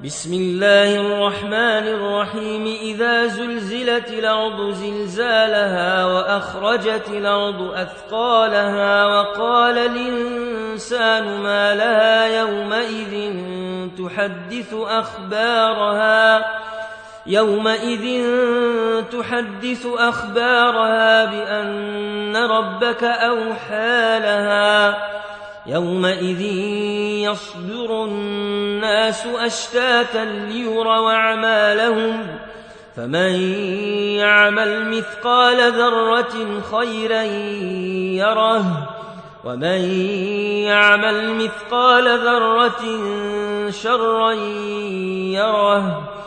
بسم الله الرحمن الرحيم إذا زلزلت الأرض زلزالها وأخرجت الأرض أثقالها وقال الإنسان ما لها يومئذ تحدث أخبارها بأن ربك أوحى لها يومئذ يصدر الناس أشتاتا ليروا أعمالهم فمن يعمل مثقال ذرة خيرا يره ومن يعمل مثقال ذرة شرا يره